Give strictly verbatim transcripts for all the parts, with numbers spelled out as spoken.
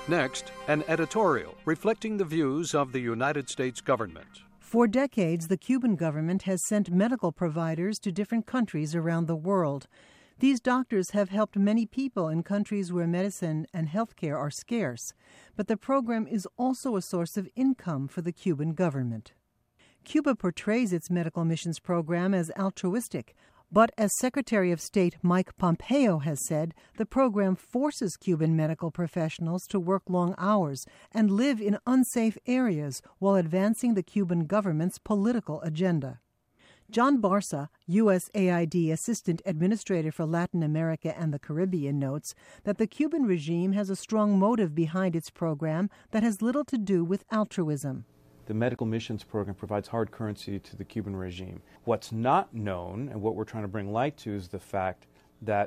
Next, an editorial reflecting the views of the United States government. For decades, the Cuban government has sent medical providers to different countries around the world. These doctors have helped many people in countries where medicine and healthcare are scarce, but the program is also a source of income for the Cuban government. Cuba portrays its medical missions program as altruistic, but as Secretary of State Mike Pompeo has said, the program forces Cuban medical professionals to work long hours and live in unsafe areas while advancing the Cuban government's political agenda. John Barca, U S A I D Assistant Administrator for Latin America and the Caribbean, notes that the Cuban regime has a strong motive behind its program that has little to do with altruism. The medical missions program provides hard currency to the Cuban regime. What's not known, and what we're trying to bring light to, is the fact that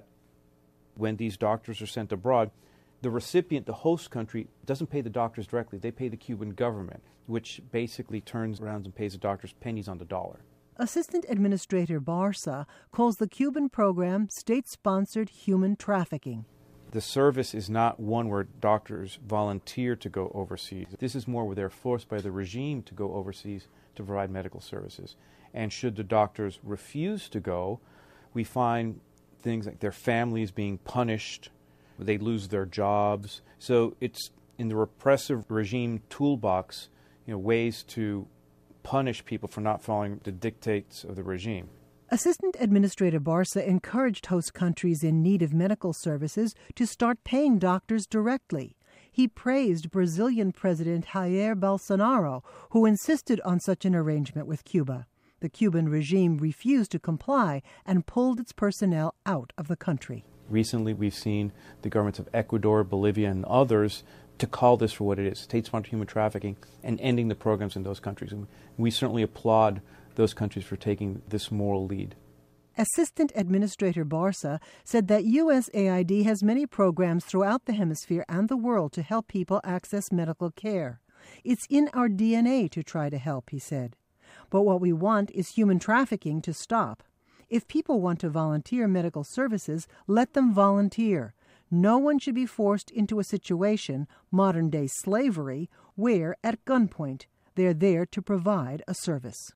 when these doctors are sent abroad, the recipient, the host country, doesn't pay the doctors directly. They pay the Cuban government, which basically turns around and pays the doctors pennies on the dollar. Assistant Administrator Barca calls the Cuban program state-sponsored human trafficking. The service is not one where doctors volunteer to go overseas. This is more where they're forced by the regime to go overseas to provide medical services. And should the doctors refuse to go, we find things like their families being punished, they lose their jobs. So it's in the repressive regime toolbox, you know, ways to punish people for not following the dictates of the regime. Assistant Administrator Barca encouraged host countries in need of medical services to start paying doctors directly. He praised Brazilian President Jair Bolsonaro, who insisted on such an arrangement with Cuba. The Cuban regime refused to comply and pulled its personnel out of the country. Recently, we've seen the governments of Ecuador, Bolivia, and others to call this for what it is, state-sponsored human trafficking, and ending the programs in those countries. And we certainly applaud those countries for taking this moral lead. Assistant Administrator Barca said that U S A I D has many programs throughout the hemisphere and the world to help people access medical care. It's in our D N A to try to help, he said. But what we want is human trafficking to stop. If people want to volunteer medical services, let them volunteer. No one should be forced into a situation, modern-day slavery, where, at gunpoint, they're there to provide a service.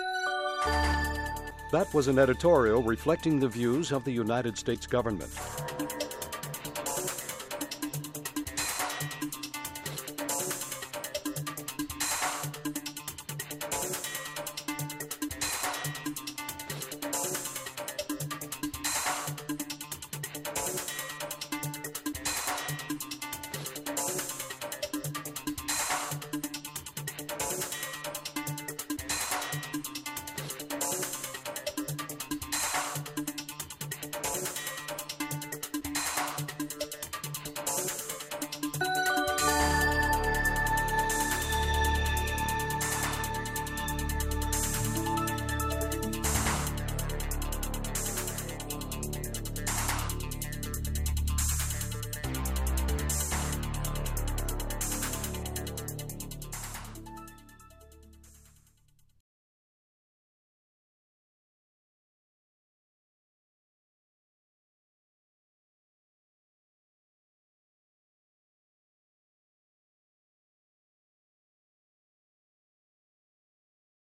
That was an editorial reflecting the views of the United States government.